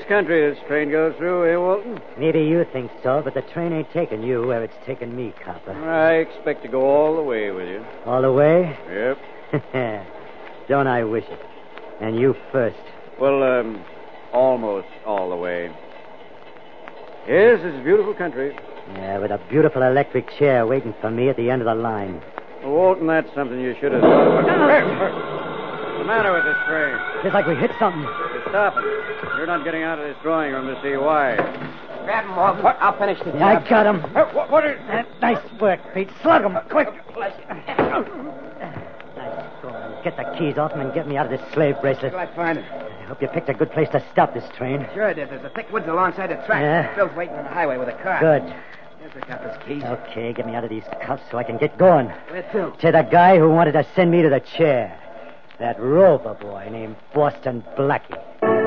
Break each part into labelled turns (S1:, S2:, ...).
S1: country this train goes through, eh, Walton?
S2: Maybe you think so, but the train ain't taking you where it's taking me, copper.
S1: I expect to go all the way with you.
S2: All the way?
S1: Yep.
S2: Don't I wish it? And you first.
S1: Well, almost all the way. Yes, it's a beautiful country.
S2: Yeah, with a beautiful electric chair waiting for me at the end of the line.
S1: Well, Walton, that's something you should have thought about. What's the matter with this train?
S2: Feels like we hit something.
S1: It's stopping. You're not getting out of this drawing room to see why.
S3: Grab him, Walton. I'll finish the job.
S2: Yeah, I got him.
S1: What is...
S2: Nice work, Pete. Slug him, quick. Nice going. Get the keys off him and get me out of this slave bracelet.
S3: Till I find him.
S2: I hope you picked a good place to stop this train.
S3: Sure I did. There's a thick woods alongside the track.
S2: Yeah?
S3: Bill's waiting on the highway with a car.
S2: Good.
S3: Here's the copper's keys.
S2: Okay, get me out of these cuffs so I can get going.
S3: Where to?
S2: To the guy who wanted to send me to the chair. That rover boy named Boston Blackie.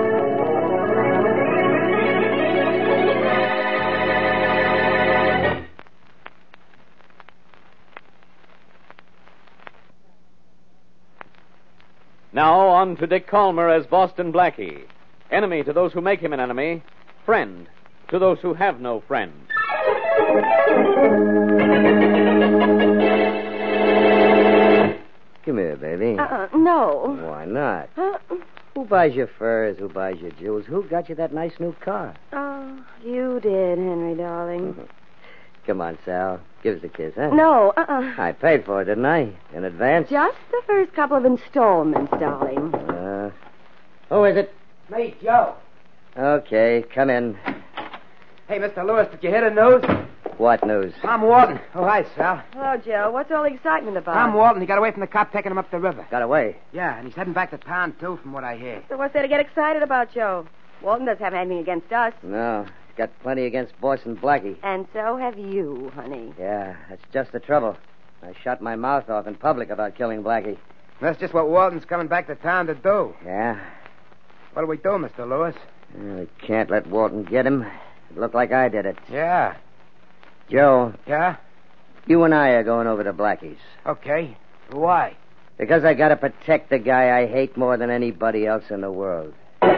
S4: Now on to Dick Calmer as Boston Blackie. Enemy to those who make him an enemy. Friend to those who have no friend.
S5: Come here, baby.
S6: No.
S5: Why not? Who buys your furs? Who buys your jewels? Who got you that nice new car?
S6: Oh, you did, Henry, darling.
S5: Come on, Sal. Give us a kiss, huh?
S6: No,
S5: I paid for it, didn't I? In advance?
S6: Just the first couple of installments, darling.
S5: Who is it?
S3: Me, Joe.
S5: Okay, come in.
S3: Hey, Mr. Lewis, did you hear the news?
S5: What news?
S3: Tom Walton. Oh, hi, Sal.
S6: Hello, Joe. What's all the excitement about?
S3: Tom Walton, he got away from the cop taking him up the river.
S5: Got away.
S3: Yeah, and he's heading back to town, too, from what I hear.
S6: So what's there to get excited about, Joe? Walton doesn't have anything against us.
S5: No, he's got plenty against Boston Blackie.
S6: And so have you, honey.
S5: Yeah, that's just the trouble. I shut my mouth off in public about killing Blackie.
S3: That's just what Walton's coming back to town to do.
S5: Yeah?
S3: What do we do, Mr. Lewis?
S5: We can't let Walton get him. It looked like I did it.
S3: Yeah.
S5: Joe,
S3: Yeah?
S5: you and I are going over to Blackie's.
S3: Okay. Why?
S5: Because I gotta protect the guy I hate more than anybody else in the world.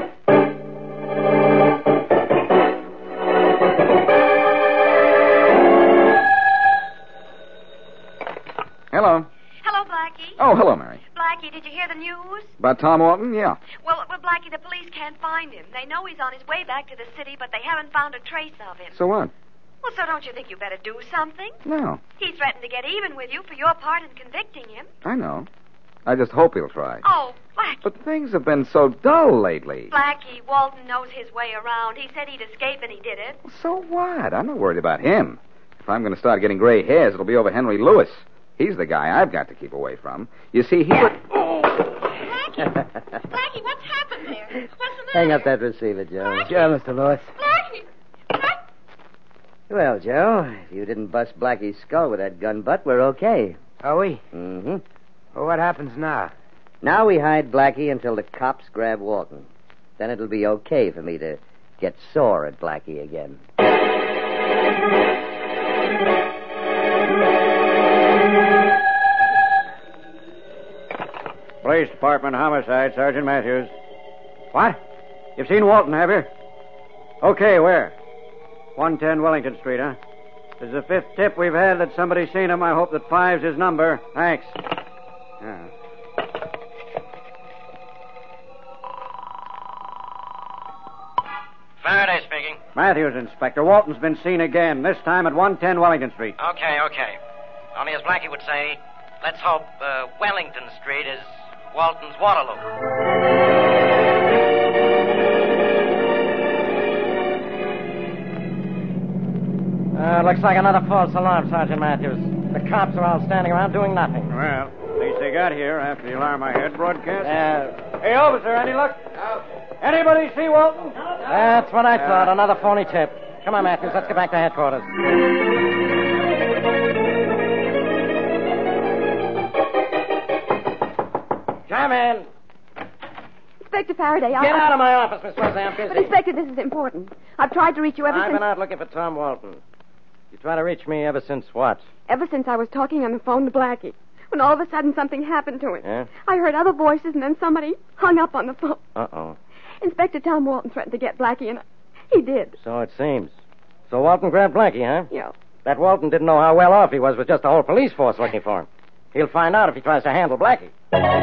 S7: Hello.
S8: Hello, Blackie.
S7: Oh, hello, Mary.
S8: Blackie, did you hear the news?
S7: About Tom Walton? Yeah.
S8: Well, Blackie, the police can't find him. They know he's on his way back to the city, but they haven't found a trace of him.
S7: So what?
S8: Well, so don't you think you better do something?
S7: No.
S8: He threatened to get even with you for your part in convicting him.
S7: I know. I just hope he'll try.
S8: Oh, Blackie.
S7: But things have been so dull lately.
S8: Blackie, Walton knows his way around. He said he'd escape, and he did it.
S7: So what? I'm not worried about him. If I'm going to start getting gray hairs, it'll be over Henry Lewis. He's the guy I've got to keep away from. You see, he would...
S8: Blackie! Blackie, what's happened there? What's the matter?
S5: Hang up that receiver, Joe.
S3: Sure, Mr. Lewis.
S8: Blackie!
S5: Well, Joe, if you didn't bust Blackie's skull with that gun butt, we're okay.
S3: Are we?
S5: Mm-hmm.
S3: Well, what happens now?
S5: Now we hide Blackie until the cops grab Walton. Then it'll be okay for me to get sore at Blackie again.
S1: Police Department, homicide, Sergeant Matthews.
S3: What?
S1: You've seen Walton, have you? Okay, where? 110 Wellington Street, huh? This is the fifth tip we've had that somebody's seen him. I hope that 5's his number. Thanks. Yeah.
S9: Faraday speaking.
S1: Matthews, Inspector. Walton's been seen again, this time at 110 Wellington Street.
S9: Okay. Only as Blackie would say, let's hope Wellington Street is Walton's Waterloo.
S2: Looks like another false alarm, Sergeant Matthews. The cops are all standing around doing nothing.
S1: Well, at least they got here after the alarm I had broadcast. Hey, officer, any luck? No. Anybody see Walton? No.
S2: That's what I thought. Another phony tip. Come on, Matthews. Let's get back to headquarters. Come in.
S6: Inspector Faraday,
S2: Get out of my office, Miss Wesley. I'm busy.
S6: But, Inspector, this is important. I've tried to reach you
S2: I've been out looking for Tom Walton. You try to reach me ever since what?
S6: Ever since I was talking on the phone to Blackie. When all of a sudden something happened to him.
S2: Yeah?
S6: I heard other voices and then somebody hung up on the phone.
S2: Uh-oh.
S6: Inspector Tom Walton threatened to get Blackie, and he did.
S10: So it seems. So Walton grabbed Blackie, huh?
S6: Yeah.
S10: That Walton didn't know how well off he was with just a whole police force looking for him. He'll find out if he tries to handle Blackie.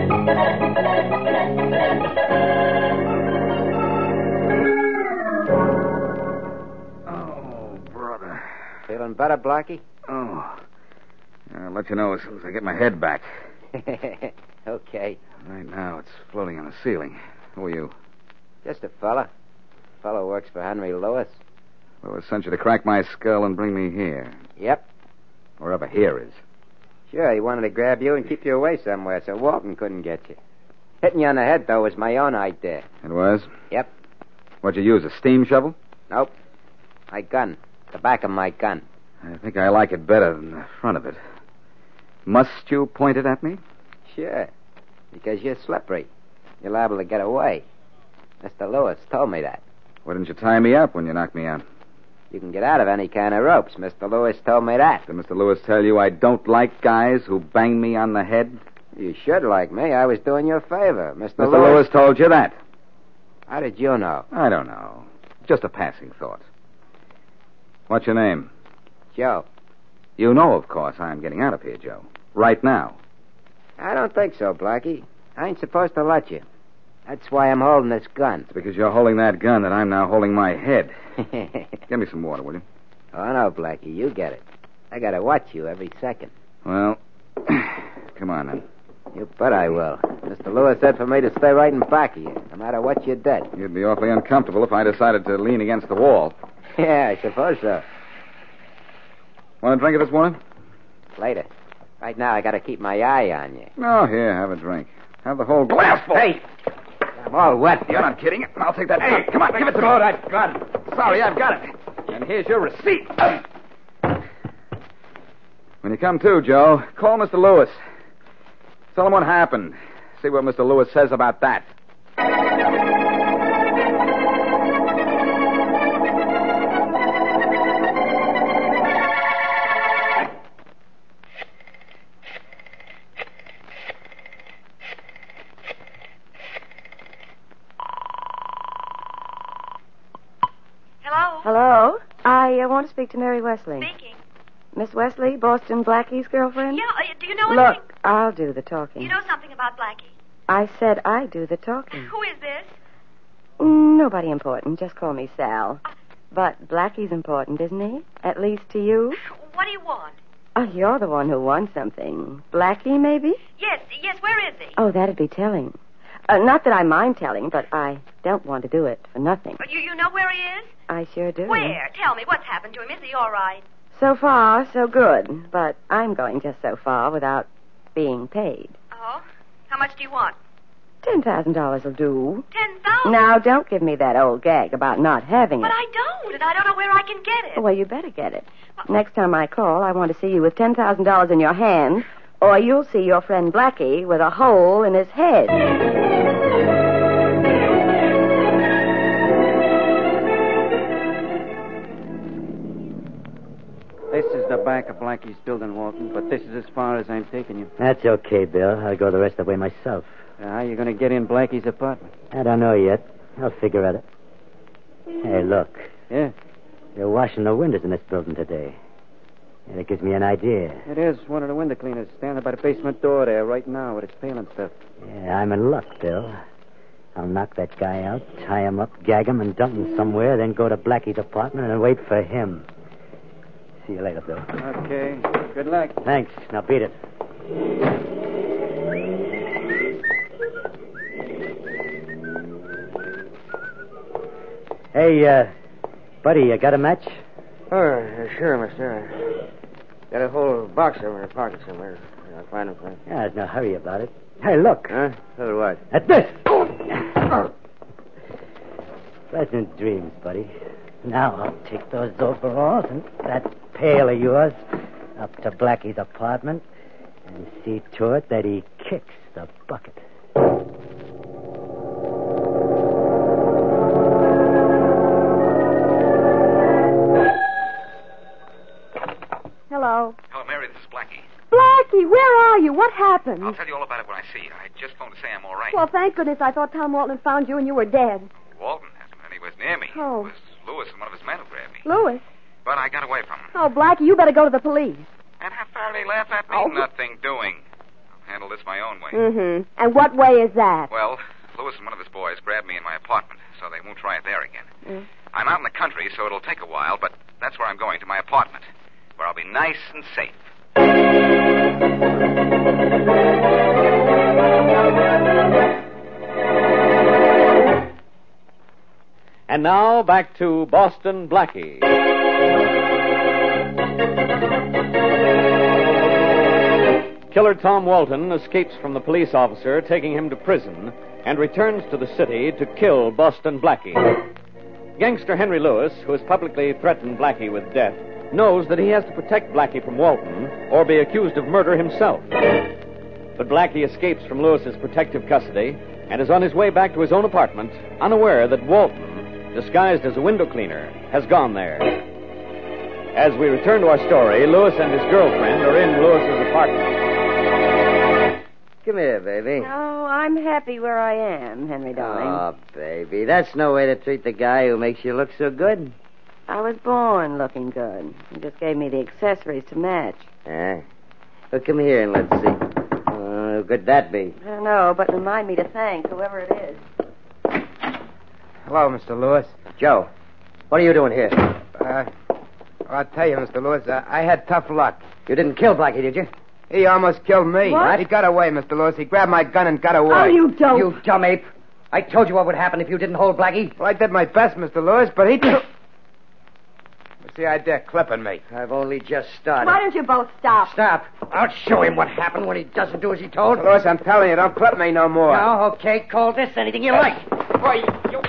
S7: Oh, brother.
S3: Feeling better, Blackie?
S7: Oh. I'll let you know as soon as I get my head back.
S3: Okay.
S7: Right now, it's floating on the ceiling. Who are you?
S3: Just a fella. Fellow works for Henry Lewis.
S7: Lewis sent you to crack my skull and bring me here.
S3: Yep.
S7: Wherever here is.
S3: Sure, he wanted to grab you and keep you away somewhere so Walton couldn't get you. Hitting you on the head, though, was my own idea.
S7: It was?
S3: Yep.
S7: What'd you use, a steam shovel?
S3: Nope. My gun. The back of my gun.
S7: I think I like it better than the front of it. Must you point it at me?
S3: Sure. Because you're slippery. You're liable to get away. Mr. Lewis told me that.
S7: Why didn't you tie me up when you knocked me out?
S3: You can get out of any kind of ropes. Mr. Lewis told me that.
S7: Did Mr. Lewis tell you I don't like guys who bang me on the head?
S3: You should like me. I was doing you a favor.
S7: Mr. Lewis told you that?
S3: How did you know?
S7: I don't know. Just a passing thought. What's your name?
S3: Joe.
S7: You know, of course, I'm getting out of here, Joe. Right now.
S3: I don't think so, Blackie. I ain't supposed to let you. That's why I'm holding this gun.
S7: It's because you're holding that gun that I'm now holding my head. Give me some water, will you?
S3: Oh, no, Blackie. You get it. I gotta watch you every second.
S7: Well, come on, then.
S3: You bet I will. Mr. Lewis said for me to stay right in back of you, no matter what you did.
S7: You'd be awfully uncomfortable if I decided to lean against the wall.
S3: Yeah, I suppose so.
S7: Want a drink of this water?
S3: Later. Right now, I gotta keep my eye on you.
S7: No, here, have a drink. Have the whole glass full.
S3: Hey! I'm all wet.
S7: You're not kidding. I'll take that. Hey, come on, give it to me.
S3: Throw that gun.
S7: Sorry, I've got it. And here's your receipt. When you come to, Joe, call Mr. Lewis. Tell him what happened. See what Mr. Lewis says about that.
S8: Hello?
S6: Hello? I want to speak to Mary Wesley.
S8: Speaking.
S6: Miss Wesley, Boston Blackie's girlfriend?
S8: Yeah, do you know anything?
S6: Look, I'll do the talking.
S8: You know something about Blackie?
S6: I said I do the talking.
S8: Who is this?
S6: Nobody important. Just call me Sal. But Blackie's important, isn't he? At least to you?
S8: What do you want?
S6: Oh, you're the one who wants something. Blackie, maybe?
S8: Yes, where is he?
S6: Oh, that'd be telling. Not that I mind telling, but I don't want to do it for nothing.
S8: You know where he is?
S6: I sure do.
S8: Where? Tell me, what's happened to him? Is he all right?
S6: So far, so good. But I'm going just so far without being paid.
S8: Oh? How much do you want?
S6: $10,000 will do.
S8: 10,000?
S6: Now, don't give me that old gag about not having it.
S8: But I don't, and I don't know where I can get it.
S6: Well, you better get it. Next time I call, I want to see you with $10,000 in your hand, or you'll see your friend Blackie with a hole in his head.
S1: This is the back of Blackie's building, Walton, but this is as far as I'm taking you.
S2: That's okay, Bill. I'll go the rest of the way myself.
S1: How are you going to get in Blackie's apartment?
S2: I don't know yet. I'll figure at it. Hey, look.
S1: Yeah,
S2: They're washing the windows in this building today. And it gives me an idea.
S1: it is. One of the window cleaners standing by the basement door there right now with his pail and stuff.
S2: Yeah, I'm in luck, Bill. I'll knock that guy out, tie him up, gag him, and dump him somewhere, then go to Blackie's apartment and wait for him. See you later, Bill.
S1: Okay, good luck.
S2: Thanks. Now beat it. Hey, buddy, you got a match?
S10: Oh, sure, mister. Got a whole box over in the pocket somewhere. I'll find him for you.
S2: Yeah, there's no hurry about it. Hey, look.
S10: Huh? So what?
S2: At this! Pleasant dreams, buddy. Now I'll take those overalls and that pail of yours up to Blackie's apartment and see to it that he kicks the bucket.
S6: Hello.
S7: Hello, Mary. This is Blackie.
S6: Blackie, where are you? What happened?
S7: I'll tell you all about it when I see you. I just phoned to say I'm all right.
S6: Well, thank goodness. I thought Tom Walton had found you and you were dead.
S7: Walton hasn't been anywhere near me.
S6: Oh.
S7: It was Lewis and one of his men who grabbed me.
S6: Louis?
S7: But I got away from him.
S6: Oh, Blackie, you better go to the police.
S7: And have Faraday laugh at me?
S6: Oh.
S7: Nothing doing. I'll handle this my own way.
S6: Mm-hmm. And what way is that?
S7: Well, Lewis and one of his boys grabbed me in my apartment, so they won't try it there again. I'm out in the country, so it'll take a while, but that's where I'm going, to my apartment, where I'll be nice and safe.
S4: And now, back to Boston Blackie. Killer Tom Walton escapes from the police officer taking him to prison and returns to the city to kill Boston Blackie. Gangster Henry Lewis, who has publicly threatened Blackie with death, knows that he has to protect Blackie from Walton or be accused of murder himself. But Blackie escapes from Lewis's protective custody and is on his way back to his own apartment, unaware that Walton, disguised as a window cleaner, has gone there. As we return to our story, Lewis and his girlfriend are in Lewis's apartment.
S5: Come here, baby.
S6: Oh, I'm happy where I am, Henry, darling.
S5: Oh, baby, that's no way to treat the guy who makes you look so good.
S6: I was born looking good. You just gave me the accessories to match.
S5: Ah. Well, come here and let's see. Who could that be?
S6: I don't know, but remind me to thank whoever it is.
S10: Hello, Mr. Lewis.
S5: Joe, what are you doing here?
S10: I'll tell you, Mr. Lewis, I had tough luck.
S5: You didn't kill Blackie, did you?
S10: He almost killed me.
S6: What?
S10: He got away, Mr. Lewis. He grabbed my gun and got away.
S6: Oh, you don't.
S5: You dumb ape. I told you what would happen if you didn't hold Blackie.
S10: Well, I did my best, Mr. Lewis, but he took... What's the idea clipping me?
S5: I've only just started.
S6: Why don't you both stop?
S5: Stop. I'll show him what happened when he doesn't do as he told.
S10: Mr. Lewis, I'm telling you, don't clip me no more.
S5: No, okay, call this anything you like.
S10: Boy, you...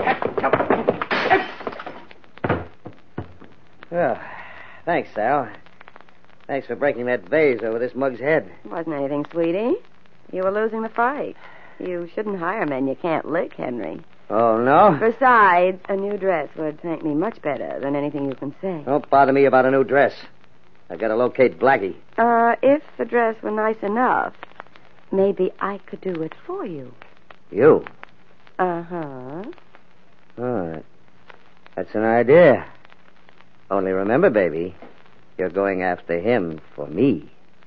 S5: Well, thanks, Sal. Thanks for breaking that vase over this mug's head.
S6: It wasn't anything, sweetie. You were losing the fight. You shouldn't hire men you can't lick, Henry.
S5: Oh, no?
S6: Besides, a new dress would thank me much better than anything you can say.
S5: Don't bother me about a new dress. I've got to locate Blackie.
S6: If the dress were nice enough, maybe I could do it for you.
S5: You?
S6: Uh-huh.
S5: All right. That's an idea. Only remember, baby, you're going after him for me.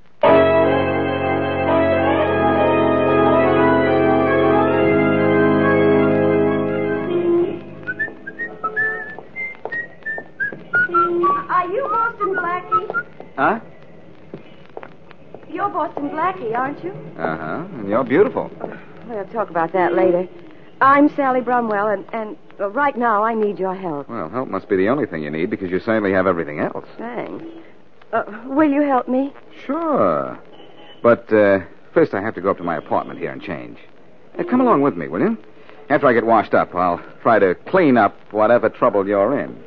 S6: Are you Boston Blackie?
S7: Huh?
S6: You're Boston Blackie, aren't you?
S7: Uh-huh. And you're beautiful.
S6: We'll talk about that later. I'm Sally Brumwell, and right now I need your help.
S7: Well, help must be the only thing you need because you certainly have everything else.
S6: Thanks. Will you help me?
S7: Sure. But first I have to go up to my apartment here and change. Come along with me, will you? After I get washed up, I'll try to clean up whatever trouble you're in.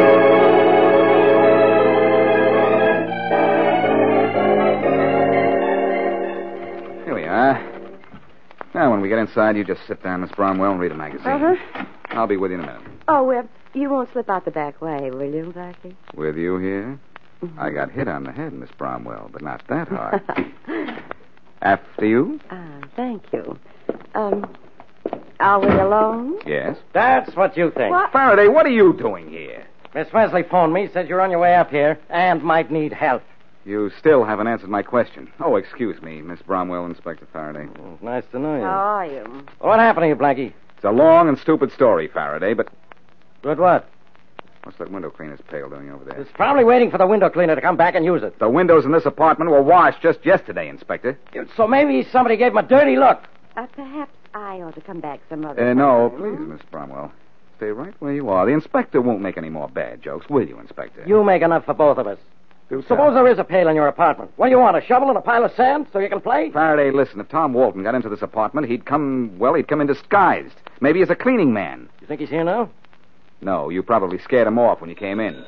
S7: Here we are. Now, when we get inside, you just sit down, Miss Bromwell, and read a magazine.
S6: Uh-huh.
S7: I'll be with you in a minute.
S6: Oh, you won't slip out the back way, will you, Blackie?
S7: With you here? I got hit on the head, Miss Bromwell, but not that hard. After you?
S6: Thank you. Are we alone?
S7: Yes.
S2: That's what you think.
S6: What?
S7: Faraday, what are you doing here?
S2: Miss Wesley phoned me, says you're on your way up here and might need help.
S7: You still haven't answered my question. Oh, excuse me, Miss Bromwell, Inspector Faraday.
S2: Nice to know you.
S6: How are you?
S2: What happened to you, Blackie?
S7: It's a long and stupid story, Faraday, but
S2: Good what?
S7: what's that window cleaner's pail doing over there?
S2: It's probably waiting for the window cleaner to come back and use it.
S7: The windows in this apartment were washed just yesterday, Inspector.
S2: So maybe somebody gave him a dirty look.
S6: Perhaps I ought to come back some other time.
S7: No, please, Miss Bromwell. Stay right where you are. The inspector won't make any more bad jokes, will you, Inspector?
S2: You make enough for both of us.
S7: Do
S2: Suppose
S7: tell.
S2: there is a pail in your apartment. What do you want, a shovel and a pile of sand so you can play?
S7: Faraday, listen, if Tom Walton got into this apartment, he'd come in disguised. Maybe as a cleaning man.
S2: You think he's here now?
S7: No, you probably scared him off when you came in.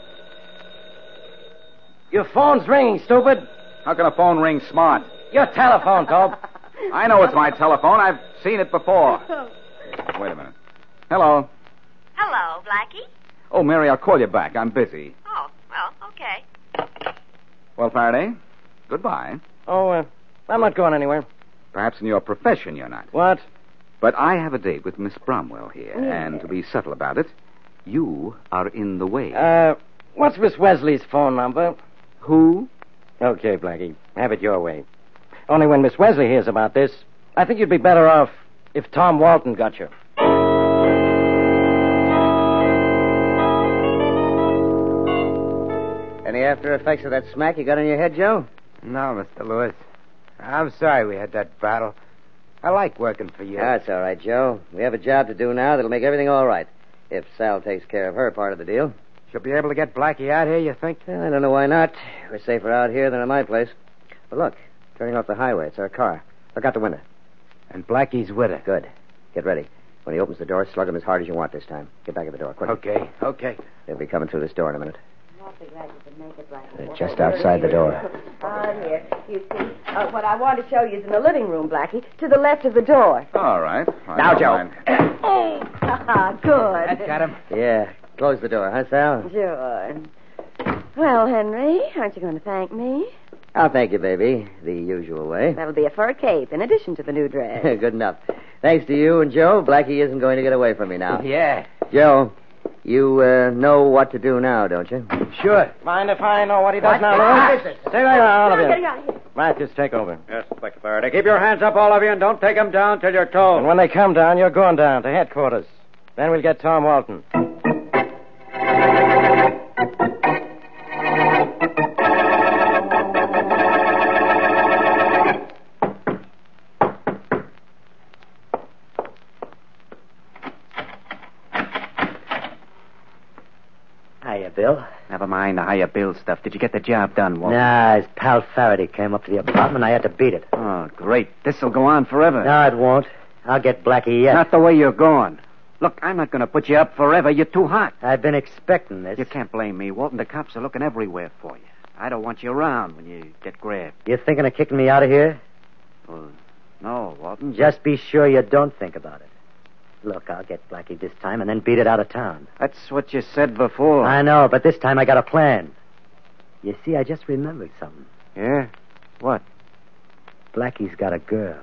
S2: Your phone's ringing, stupid.
S7: How can a phone ring smart?
S2: Your telephone, Tobe.
S7: I know it's my telephone. I've seen it before. Wait a minute. Hello.
S8: Hello, Blackie.
S7: Oh, Mary, I'll call you back. I'm busy.
S8: Oh, well, okay.
S7: Well, Faraday, goodbye.
S2: Oh, I'm not going anywhere.
S7: Perhaps in your profession you're not.
S2: What?
S7: But I have a date with Miss Bromwell here, and to be subtle about it, you are in the way.
S10: What's Miss Wesley's phone number?
S7: Who?
S10: Okay, Blackie. Have it your way. Only when Miss Wesley hears about this, I think you'd be better off if Tom Walton got you.
S5: Any after effects of that smack you got on your head, Joe?
S3: No, Mr. Lewis. I'm sorry we had that battle. I like working for you.
S5: That's all right, Joe. We have a job to do now that'll make everything all right. If Sal takes care of her part of the deal.
S3: She'll be able to get Blackie out here, you think?
S5: Well, I don't know why not. We're safer out here than at my place. But look, turning off the highway. It's our car. Look out the window.
S3: And Blackie's with her.
S5: Good. Get ready. When he opens the door, slug him as hard as you want this time. Get back at the door, quick.
S3: Okay.
S5: They'll be coming through this door in a minute.
S6: I'm awfully glad you could make it, Blackie.
S5: They're just outside the door.
S6: Here. You see, what I want to show you is in the living room, Blackie, to the left of the door.
S7: All right.
S3: Now, Joe.
S6: Good.
S3: Got him.
S5: Yeah. Close the door, huh, Sal?
S6: Sure. Well, Henry, aren't you going to thank me?
S5: I'll thank you, baby. The usual way.
S6: That'll be a fur cape in addition to the new dress.
S5: Good enough. Thanks to you and Joe, Blackie isn't going to get away from me now.
S3: Yeah.
S5: Joe, you know what to do now, don't you?
S3: Sure.
S10: Mind if I know what he does now,
S3: What
S10: Lewis?
S3: is it?
S10: Stay there, all of
S6: I'm
S10: you.
S6: getting out of here.
S10: Matthews, take over.
S1: Yes, Inspector Faraday. Keep your hands up, all of you, and don't take them down till you're told.
S10: And when they come down, you're going down to headquarters. Then we'll get Tom Walton.
S2: Hiya, Bill.
S3: Never mind the higher bill stuff. Did you get the job done, Walter?
S2: Nah, his pal Faraday came up to the apartment. I had to beat it.
S3: Oh, great. This'll go on forever.
S2: No, it won't. I'll get Blackie yet.
S3: Not the way you're going. Look, I'm not going to put you up forever. You're too hot.
S2: I've been expecting this.
S3: You can't blame me, Walton. The cops are looking everywhere for you. I don't want you around when you get grabbed.
S2: You thinking of kicking me out of here?
S3: Well, no, Walton.
S2: Just be sure you don't think about it. Look, I'll get Blackie this time and then beat it out of town.
S3: That's what you said before.
S2: I know, but this time I got a plan. You see, I just remembered something.
S3: Yeah? What?
S2: Blackie's got a girl.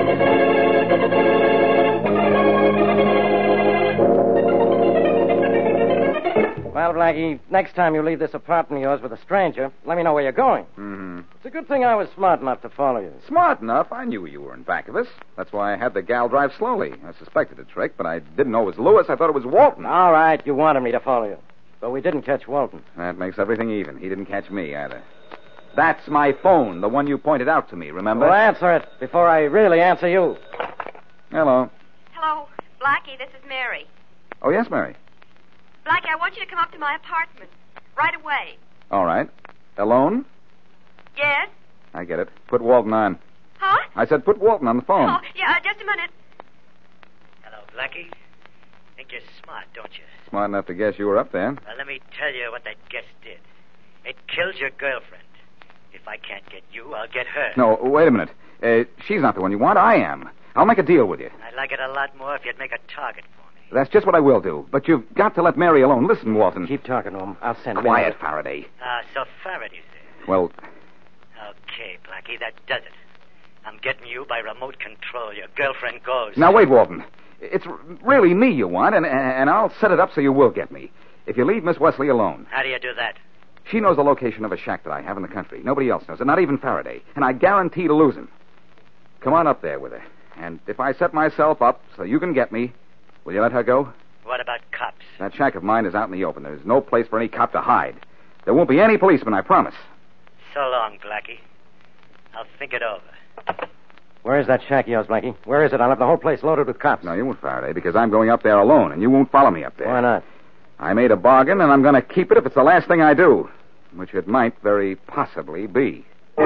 S10: Well, Blackie, next time you leave this apartment of yours with a stranger, let me know where you're going.
S7: Mm-hmm.
S10: It's a good thing I was smart enough to follow you.
S7: Smart enough. I knew you were in back of us. That's why I had the gal drive slowly. I suspected a trick, but I didn't know it was Lewis. I thought it was Walton.
S10: All right, you wanted me to follow you. But we didn't catch Walton.
S7: That makes everything even. He didn't catch me either. That's my phone, the one you pointed out to me, remember?
S10: Well, answer it before I really answer you.
S7: Hello.
S8: Hello, Blackie, this is Mary.
S7: Oh, yes, Mary.
S8: Blackie, I want you to come up to my apartment right away.
S7: All right. Alone?
S8: Yes?
S7: I get it. Put Walton on.
S8: Huh?
S7: I said put Walton on the phone.
S8: Oh, yeah, just a minute.
S11: Hello, Blackie. Think you're smart, don't you?
S7: Smart enough to guess you were up there.
S11: Well, let me tell you what that guess did. It killed your girlfriend. If I can't get you, I'll get her.
S7: No, wait a minute. She's not the one you want. I am. I'll make a deal with you.
S11: I'd like it a lot more if you'd make a target for me.
S7: That's just what I will do. But you've got to let Mary alone. Listen, Walton.
S10: Keep talking to him. I'll send
S7: Quiet, Faraday.
S11: So Faraday's there.
S7: Well,
S11: Okay, Blackie, that does it. I'm getting you by remote control. Your girlfriend goes.
S7: now wait, Walton. It's really me you want, and I'll set it up so you will get me. If you leave Miss Wesley alone.
S11: How do you do that?
S7: She knows the location of a shack that I have in the country. Nobody else knows it, not even Faraday. And I guarantee to lose him. Come on up there with her. And if I set myself up so you can get me, will you let her go?
S11: What about cops?
S7: That shack of mine is out in the open. There's no place for any cop to hide. There won't be any policeman, I promise.
S11: So long, Blackie. I'll think it over.
S10: Where is that shack of yours, Blackie? Where is it? I'll have the whole place loaded with cops.
S7: No, you won't, Faraday, because I'm going up there alone, and you won't follow me up there.
S10: Why not?
S7: I made a bargain, and I'm going to keep it if it's the last thing I do, which it might very possibly be.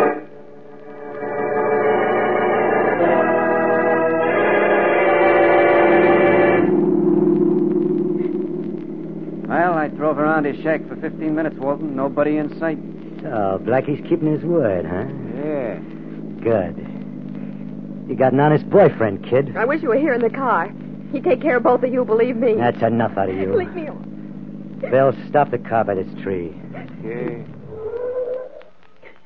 S3: Well, I drove around his shack for 15 minutes, Walton. Nobody in sight.
S2: So, Blackie's keeping his word, huh?
S3: Yeah.
S2: Good. You got an honest boyfriend, kid.
S12: I wish you were here in the car. He'd take care of both of you, believe me.
S2: That's enough out of you.
S12: Leave me alone.
S2: Bill, stop the car by this tree.
S3: Yeah.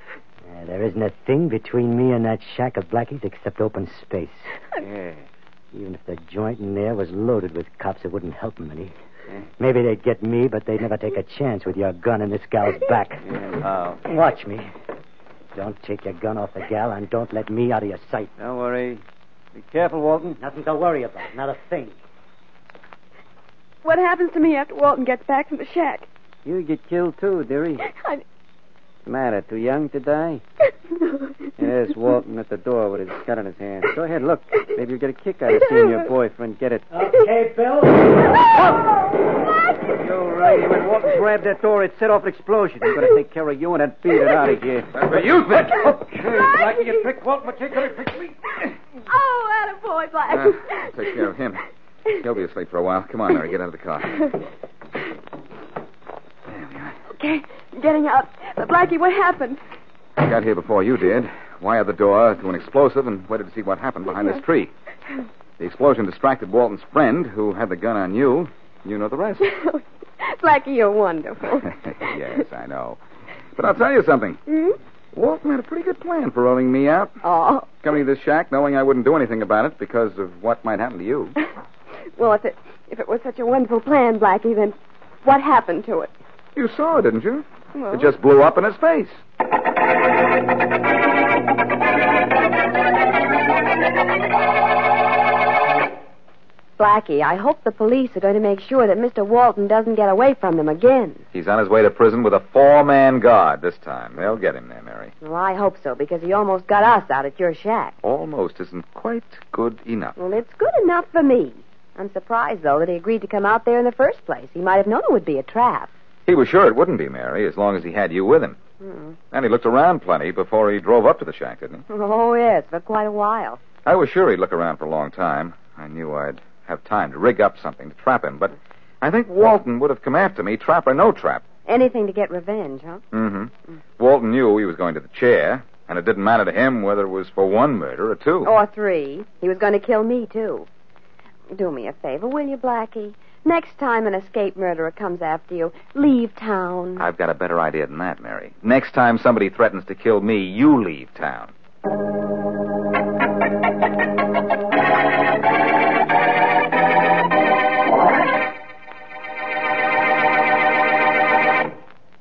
S2: There isn't a thing between me and that shack of Blackie's except open space.
S3: Yeah.
S2: Even if the joint in there was loaded with cops, it wouldn't help them any. Maybe they'd get me, but they'd never take a chance with your gun in this gal's back.
S1: Yeah, how?
S2: Watch me. Don't take your gun off the gal, and don't let me out of your sight.
S1: Don't worry. Be careful, Walton.
S2: Nothing to worry about. Not a thing.
S12: What happens to me after Walton gets back from the shack?
S1: You get killed, too, dearie.
S12: I...
S1: What's the matter? Too young to die? There's Walton at the door with his gun in his hand. Go ahead, look. Maybe you'll get a kick out of seeing your boyfriend get it.
S2: Okay, Bill.
S1: You're right. When Walton grabbed that door, it set off an explosion. I'm going to take care of you and then beat it out of here.
S7: That's what you think.
S1: Okay, Blackie, you tricked Walton, but you couldn't trick me.
S12: Oh, attaboy, Blackie.
S7: I'll take care of him. He'll be asleep for a while. Come on, Mary, get out of the car.
S12: Okay, I'm getting out. But, Blackie, what happened?
S7: I got here before you did. Wired the door to an explosive and waited to see what happened behind this tree. The explosion distracted Walton's friend, who had the gun on you. You know the rest.
S12: Blackie, you're wonderful.
S7: Yes, I know. But I'll tell you something. Walton had a pretty good plan for rolling me out.
S12: Oh.
S7: Coming to this shack knowing I wouldn't do anything about it because of what might happen to you.
S12: Well, if it was such a wonderful plan, Blackie, then what happened to it?
S7: You saw it, didn't you?
S12: Well...
S7: It just blew up in his face.
S6: Blackie, I hope the police are going to make sure that Mr. Walton doesn't get away from them again.
S7: He's on his way to prison with a 4-man guard this time. They'll get him there, Mary.
S6: Well, I hope so, because he almost got us out at your shack.
S7: Almost isn't quite good enough.
S6: Well, it's good enough for me. I'm surprised, though, that he agreed to come out there in the first place. He might have known it would be a trap.
S7: He was sure it wouldn't be, Mary, as long as he had you with him. And he looked around plenty before he drove up to the shack, didn't he?
S6: Oh, yes, for quite a while.
S7: I was sure he'd look around for a long time. I knew I'd have time to rig up something to trap him, but I think Walton would have come after me, trap or no trap.
S6: Anything to get revenge, huh?
S7: Walton knew he was going to the chair, and it didn't matter to him whether it was for 1 murder or 2.
S6: Or 3. He was going to kill me, too. Do me a favor, will you, Blackie? Next time an escaped murderer comes after you, leave town.
S7: I've got a better idea than that, Mary. Next time somebody threatens to kill me, you leave town.